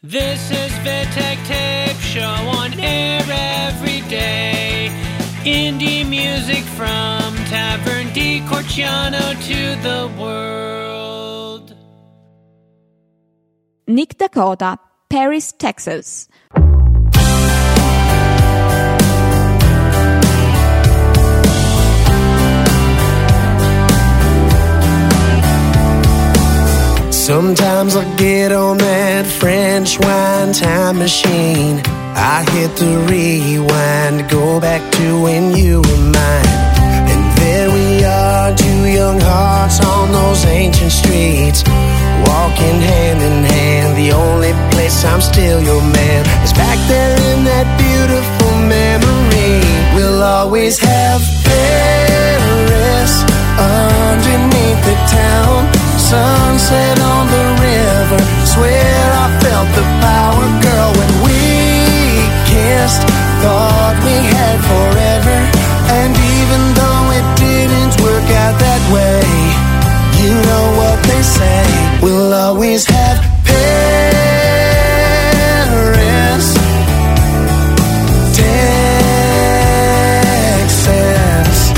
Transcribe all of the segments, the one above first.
This is Vitek Tape Show on air every day. Indie music from Tavern di Corciano to the world. Nick Dakota, Paris, Texas. Sometimes I get on that French wine time machine. I hit the rewind, go back to when you were mine. And there we are, two young hearts on those ancient streets, walking hand in hand. The only place I'm still your man is back there in that beautiful memory. We'll always have Paris underneath the town. Sunset on the river, swear I felt the power, girl, when we kissed. Thought we had forever, and even though it didn't work out that way, you know what they say, we'll always have Paris, Texas.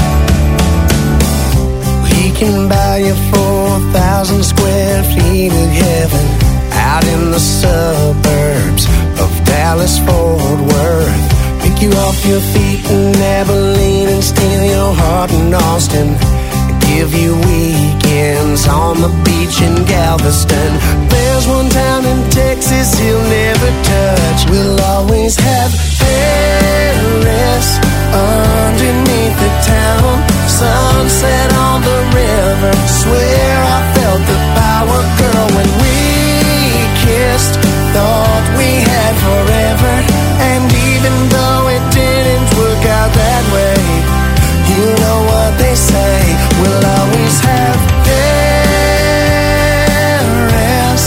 We can buy you 4,000 square feet of heaven out in the suburbs of Dallas-Fort Worth. Pick you off your feet in Abilene and steal your heart in Austin. Give you weekends on the beach in Galveston. There's one town in Texas he'll never touch. We'll always have Paris underneath the town. Sunset on the river, swear I felt the power, girl, when we kissed. Thought we had forever, and even though it didn't work out that way, you know what they say, we'll always have Paris,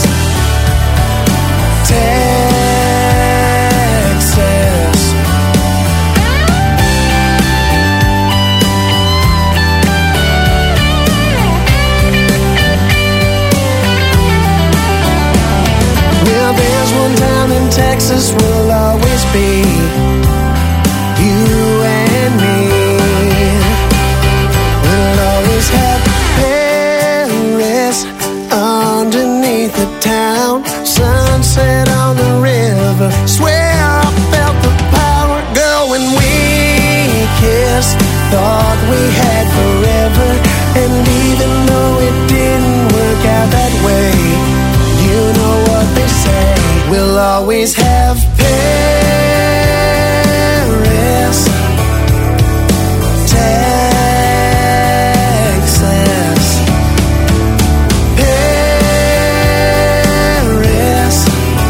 Texas. Well, there's one town in Texas we'll always be, you and me. We'll always have Paris underneath the town. Sunset on the river, swear I felt the power, girl, when we kissed. Thought we had forever, and even though it didn't work out that way, you know what they say, we'll always have Paris, Texas. Paris,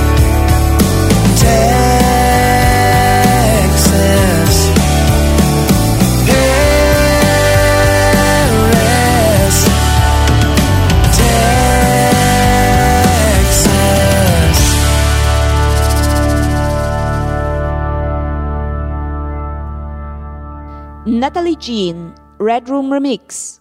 Texas. Paris, Texas. Natalie Jean, Red Room Remix.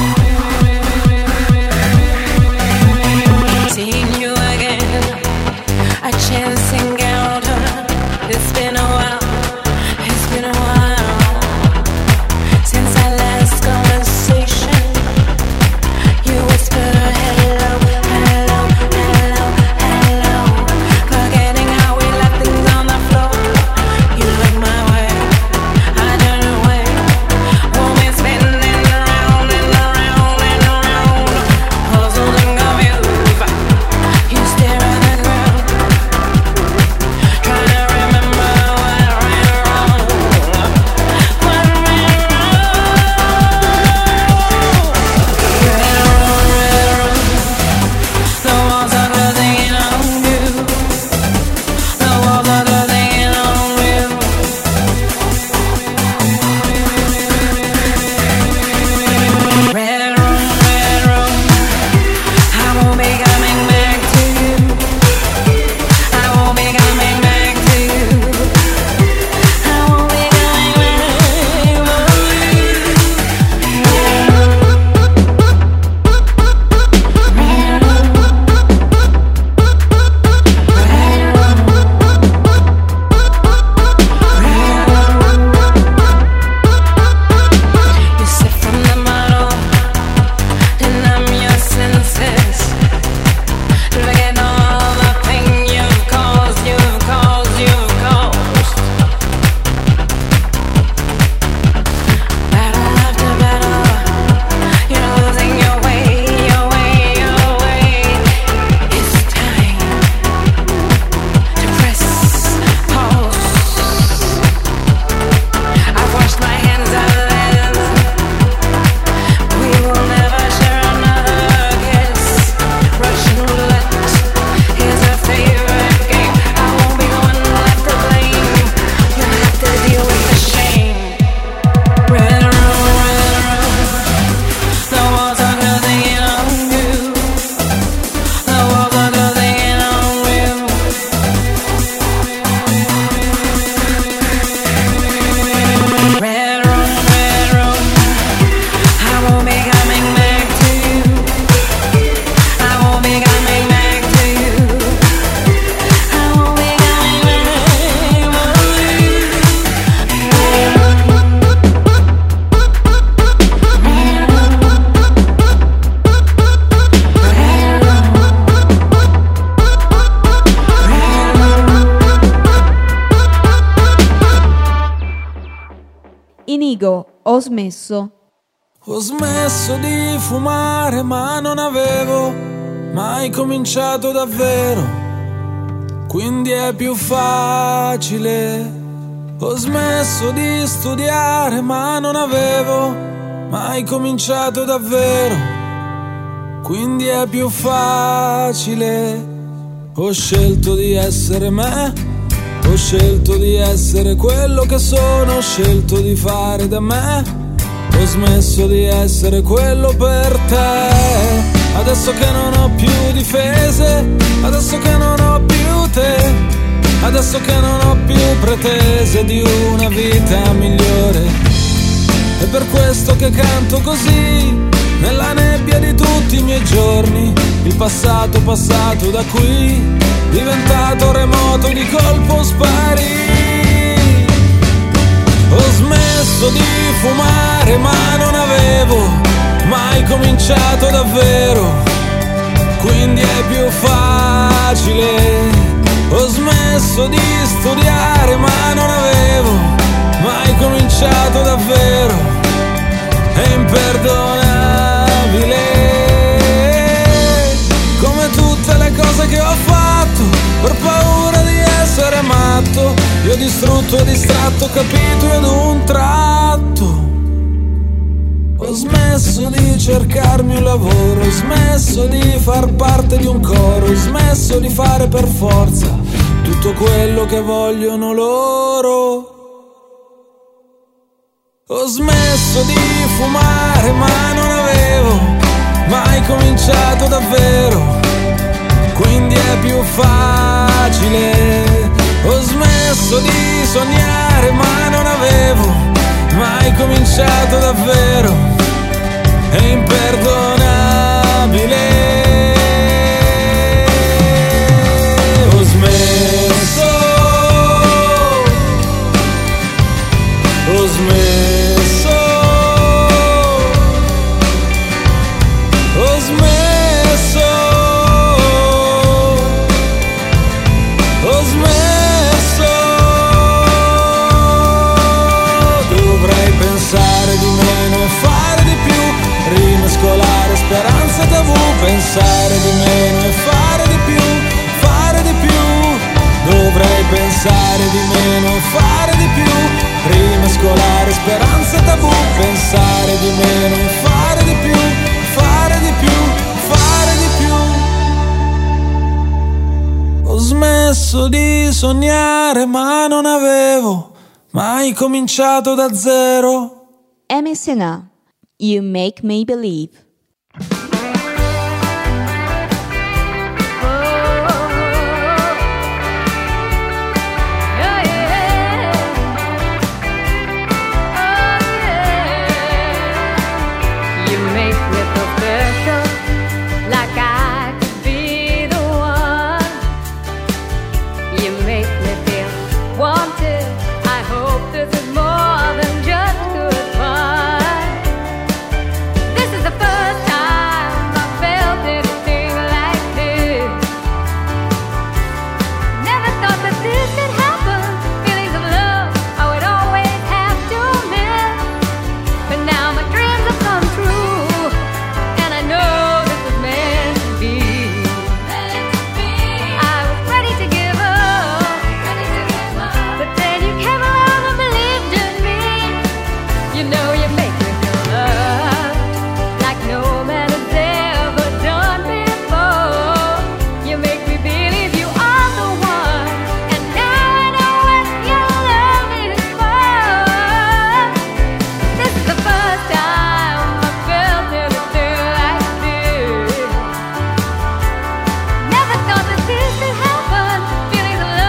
Seeing you again Inigo, ho smesso. Ho smesso di fumare ma non avevo mai cominciato davvero, quindi è più facile. Ho smesso di studiare ma non avevo mai cominciato davvero, quindi è più facile. Ho scelto di essere me, ho scelto di essere quello che sono, ho scelto di fare da me. Ho smesso di essere quello per te. Adesso che non ho più difese, adesso che non ho più te, adesso che non ho più pretese di una vita migliore. È per questo che canto così, nella nebbia di tutti i miei giorni. Il passato passato da qui, diventato remoto, di colpo sparì. Ho smesso di fumare ma non avevo mai cominciato davvero, quindi è più facile. Ho smesso di studiare ma non avevo mai cominciato davvero, è imperdonabile. Come tutte le cose che ho fatto per paura di essere matto, io distrutto e distratto, capito ad un tratto. Ho smesso di cercarmi un lavoro, ho smesso di far parte di un coro, ho smesso di fare per forza tutto quello che vogliono loro. Ho smesso di fumare ma non avevo mai cominciato davvero, quindi è più facile. Ho smesso di sognare ma non avevo mai cominciato davvero, è imperdonabile. Ho smesso, ho smesso, ho smesso, ho smesso. Dovrei pensare di meno e fare di più, rimescolare speranza e tabù. Pensare di meno e fare di più, fare di più. Dovrei pensare di meno e fare di più, rimescolare speranza e tabù. Pensare di meno e fare di più, fare di più, fare di più. Ho smesso di sognare ma non avevo mai cominciato da zero. MSNA, You Make Me Believe.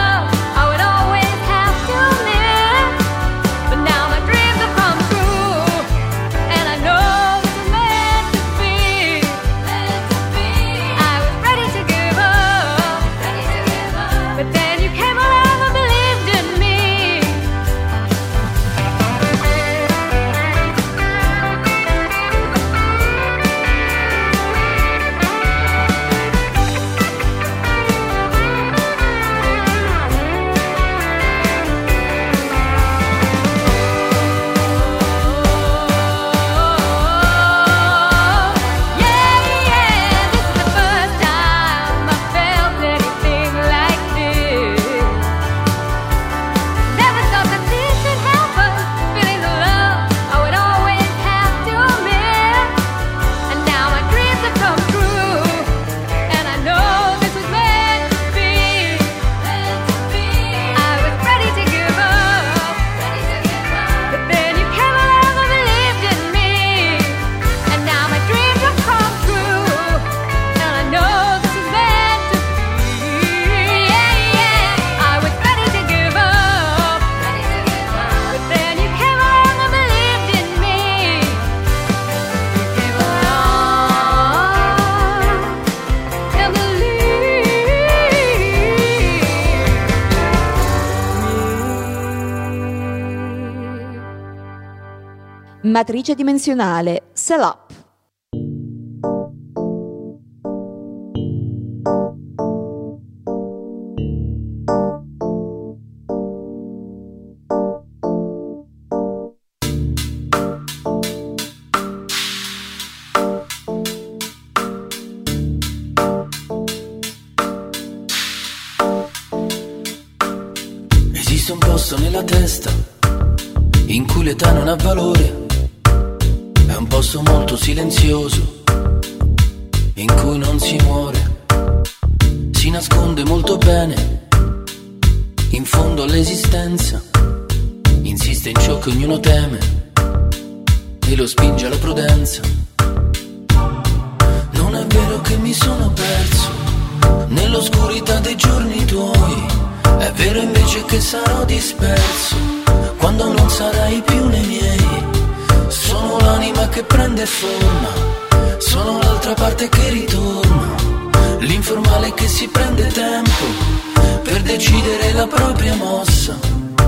But now my dreams have come true. Matrice dimensionale, Cell Up. Esiste un posto nella testa in cui l'età non ha valore. È un posto molto silenzioso in cui non si muore. Si nasconde molto bene in fondo all'esistenza. Insiste in ciò che ognuno teme e lo spinge alla prudenza. Non è vero che mi sono perso nell'oscurità dei giorni tuoi. È vero invece che sarò disperso quando non sarai più nei miei. Sono l'anima che prende forma, sono l'altra parte che ritorna, l'informale che si prende tempo per decidere la propria mossa.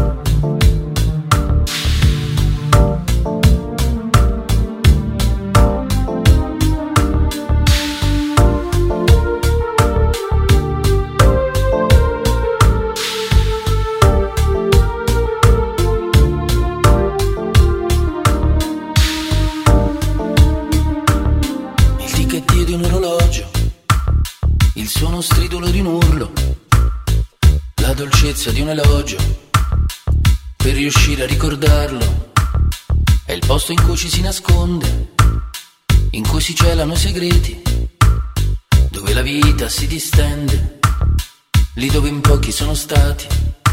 Il suono stridulo di un urlo, la dolcezza di un elogio, per riuscire a ricordarlo. È il posto in cui ci si nasconde, in cui si celano i segreti, dove la vita si distende, lì dove in pochi sono stati.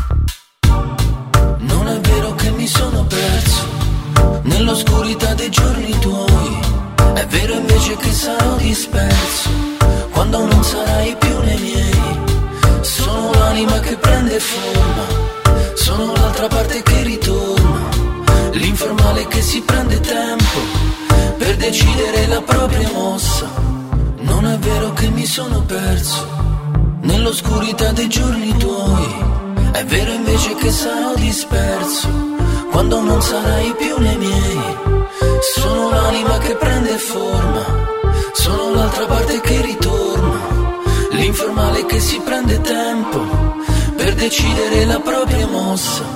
Non è vero che mi sono perso nell'oscurità dei giorni tuoi. È vero invece che sarò disperso quando non sarai più nei miei. Sono l'anima che prende forma, sono l'altra parte che ritorna, l'informale che si prende tempo per decidere la propria mossa. Non è vero che mi sono perso nell'oscurità dei giorni tuoi. È vero invece che sarò disperso quando non sarai più nei miei. Sono l'anima che prende forma, sono l'altra parte che ritorna, l'informale che si prende tempo per decidere la propria mossa.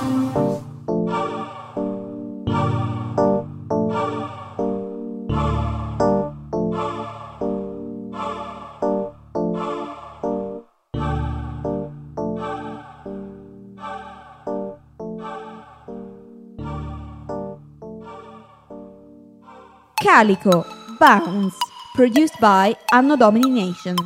Calico, Bounce, produced by Anno Domini Nation.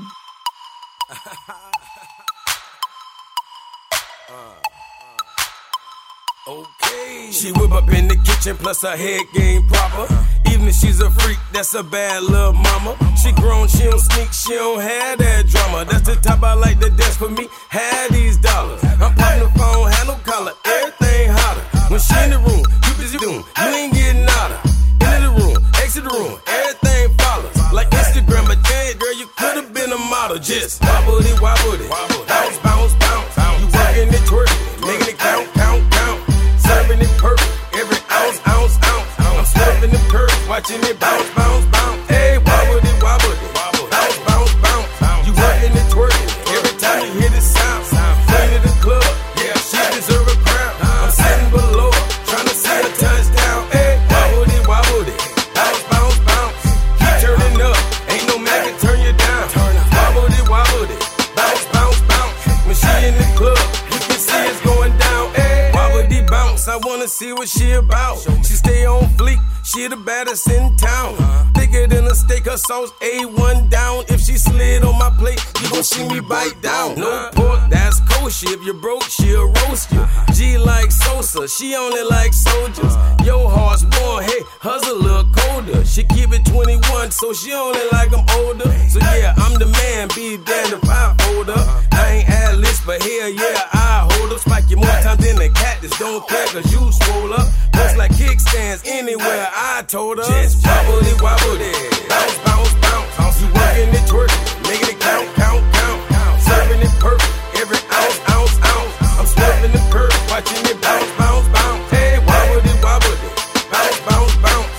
Okay. She whip up in the kitchen, plus her head game proper. Even if she's a freak, that's a bad little mama. She grown, she don't sneak, she don't have that drama. That's the type I like to dance for me, have these dollars. I'm popping the phone, have no collar, everything hotter. When she in the room, you busy doing, you ain't getting out of. Into the room, exit the room, everything follows. Like Instagram, but yeah, girl, you could've been a model. Just wobble it, bounce, bounce, bounce. You working it, twerking it, making it count, count, count. Serving it perfect, every ounce, ounce, ounce. I'm surfing the curve, watching it bounce, bounce, bounce. Hey, wobble it, bounce, bounce, bounce. You working it, twerking it, every time you hear the sound. Playing in the club, yeah, she deserve a crown. I'm sitting below, trying to see a touchdown. Hey, wobble it, bounce, bounce, bounce. Keep turning up, ain't no man can turn you down. Wobble it, bounce, bounce, bounce. When she in the club, you can see it's going down. Hey, wobble it, bounce, I wanna see what she about. She stay on fleek, she the baddest in town. Thicker than a steak, her sauce A1 down. If she slid on my plate, you gon' see me bite down. No pork, that's kosher. If you're broke, she'll roast you. G like Sosa, she only like soldiers. Your heart's warm, hey, hers a little colder. She keep it 21, so she only like I'm older. So yeah, I'm the man, be damned if I hold up. I ain't ad-list, but hell yeah, I hold up. Spike you more times than a cactus, don't care cause you swole up. Just like kickstands anywhere, I told her. Just wobble it, bounce, bounce, bounce. You working it, twerking, making it count, count, count. Serving it perfect, every ounce, ounce, ounce. I'm swerving the curve, watching it bounce, bounce, bounce. Hey, wobble it, bounce, bounce, bounce.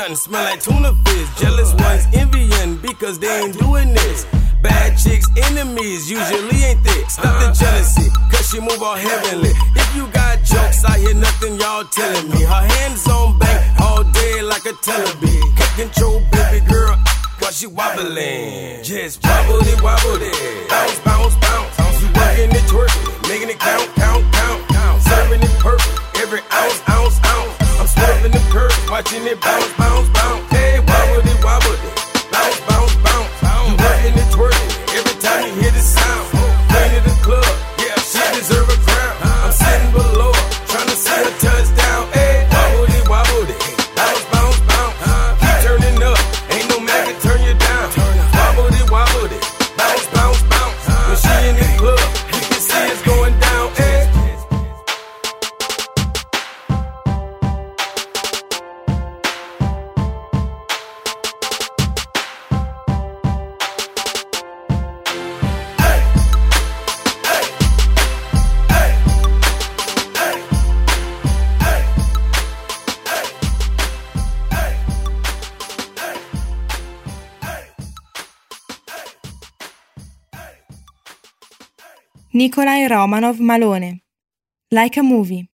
nothing, smell like tuna fish. Jealous ones envying because they ain't doing this. Bad chicks, enemies, usually ain't thick. Stop the jealousy, cause she move all heavenly. If you got jokes, I hear nothing y'all telling me. Her hands on bank all day like a Teletubby. Can't control baby girl while she wobbling. Just wobble it, bounce, bounce, bounce. You working it, twerking it, making it count, count, count. Serving it perfect, every ounce, ounce, ounce. I'm swerving the curves, watching it bounce, bounce, bounce. Hey, wobble it, bounce, bounce, bounce. You working it, twerking it, every time you hear the sound. Playing in the club, yeah, she deserve a crown. I'm sitting below her, trying to see her touchdown. Hey, wobble it, bounce, bounce, bounce. Keep turning up, ain't no man can turn you down. Wobble it, bounce, bounce, bounce. When she in the club, you can see it's going down. Hey. Nikolai Romanov Malone. Like a Movie.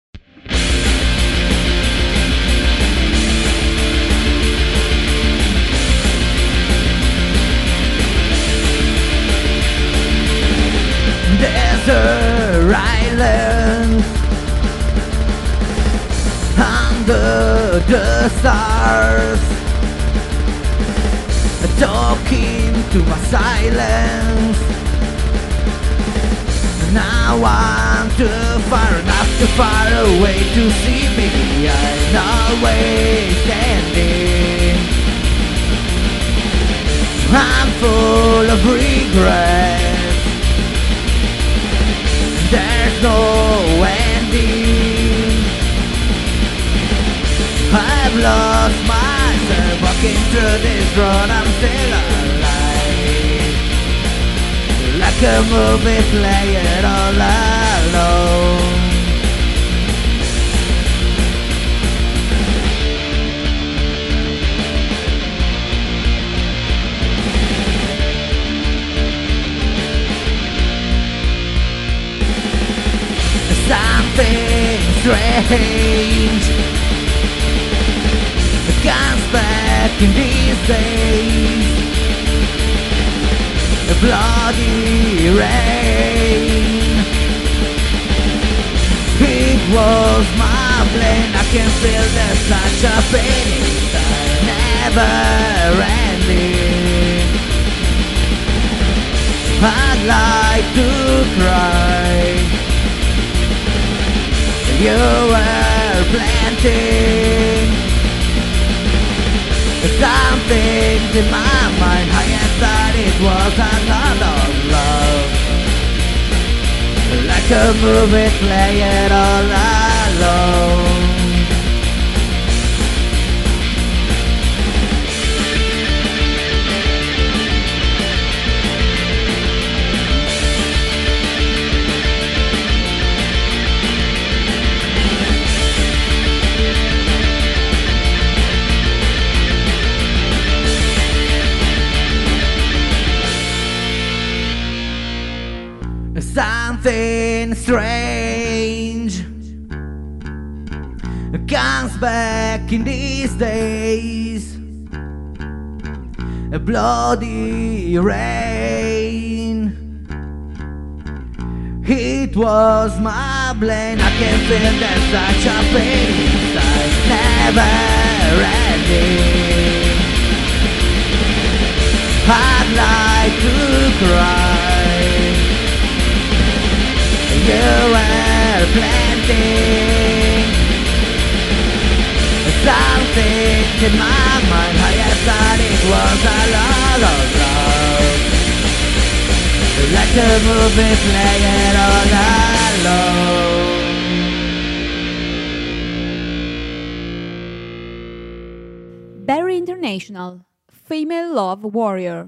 Desert island under the stars, talking to my silence. Now I'm too far away to see me. I'm always standing. I'm full of regrets. There's no ending. I've lost myself walking through this road. I'm still alive, like a movie playing all alone. Something strange comes back in these days. The bloody rain, it was my blame. I can feel there's such a pain inside, never ending. I'd like to cry. You were planting some things in my mind. I thought it was a lot of love, like a movie playing all alone. Something strange comes back in these days. A bloody rain, it was my blame. I can feel there's such a pain inside, never ending. I'd like to cry. You were planting something in my mind. I thought it was a lot of love, like a movie playing all alone. Barry International, Female Love Warrior.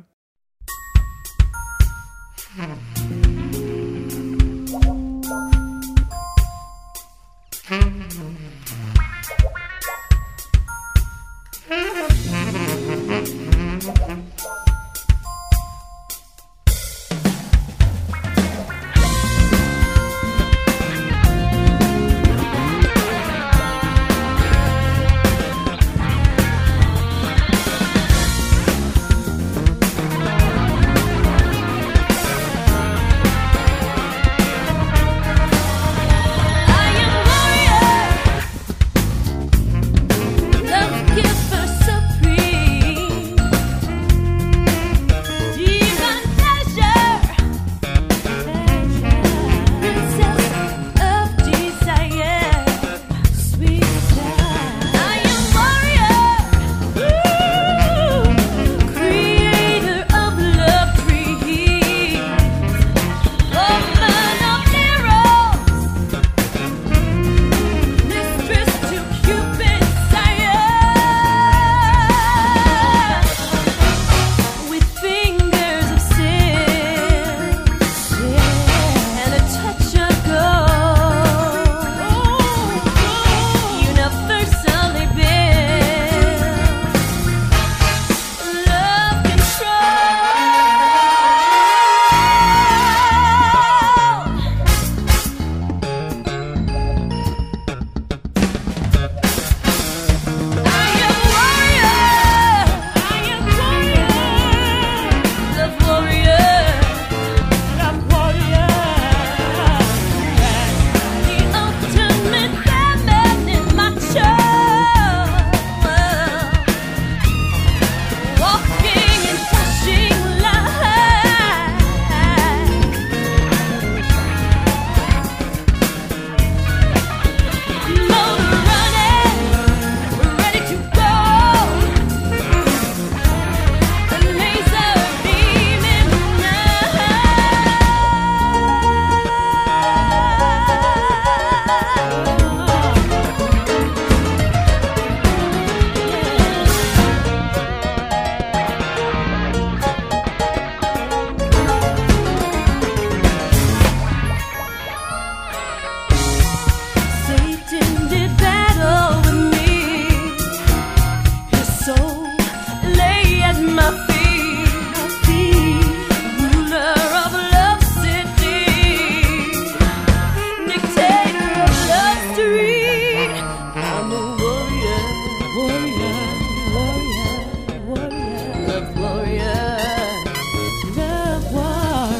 love warrior, love warrior.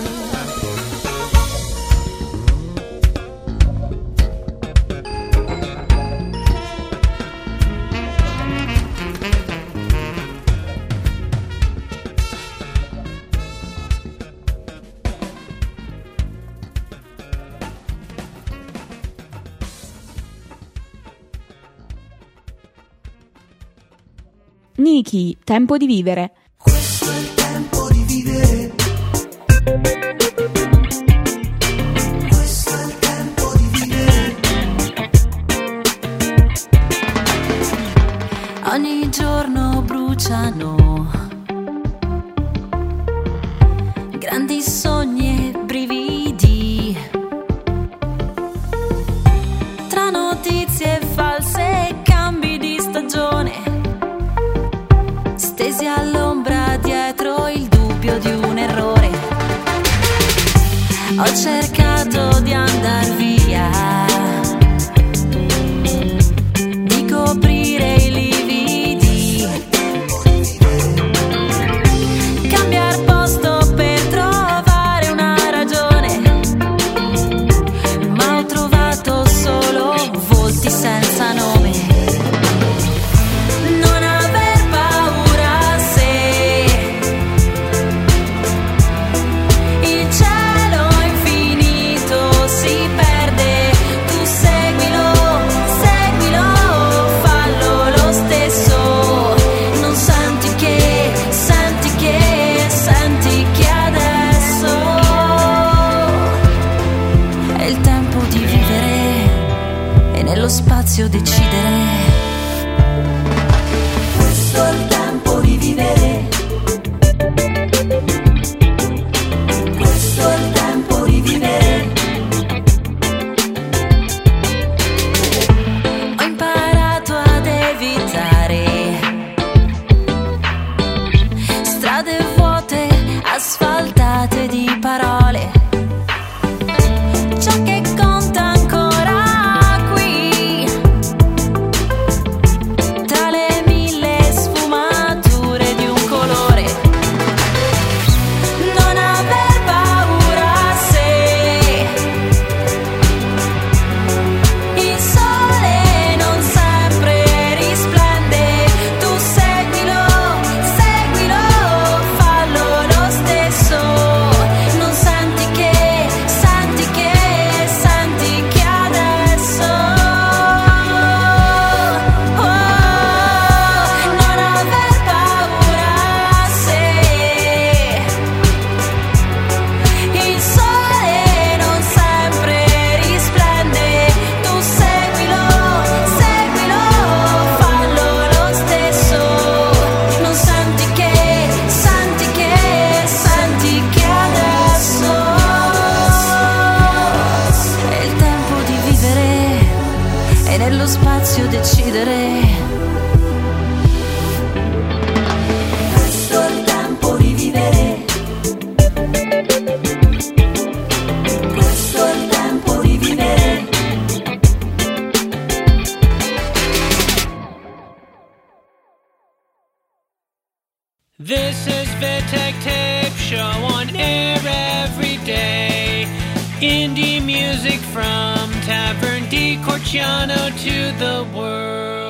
Niki, tempo di vivere. Questo è il tempo di vivere. Questo è il tempo di vivere. Ogni giorno bruciano grandi sogni e brividi, tra notizie false e cambi di stagione, stesi all'ombra dietro il dubbio di un errore. Ho cercato di andar via, di coprire i lividi, cambiar posto per trovare una ragione, ma ho trovato solo volti senza nome. Lo spazio decidere. Questo è il tempo di vivere. Questo è il tempo di vivere. Ho imparato ad evitare strade vuote, asfaltate di parole. Ciò che conta ancora tra le mille sfumature di un colore. Non aver paura se il sole non sempre risplende. Tu seguilo, seguilo, fallo lo stesso. Non senti che, senti che, senti che adesso non aver paura se il sole non sempre risplende. Tu seguilo, seguilo, fallo lo stesso. Non senti che, senti che, senti che adesso è il tempo di vivere e nello spazio decidere. Questo è il tempo di vivere. Questo è il tempo di vivere. This is Vitek Tape Show on air every day. Indie music from Tavern di Corciano to the world.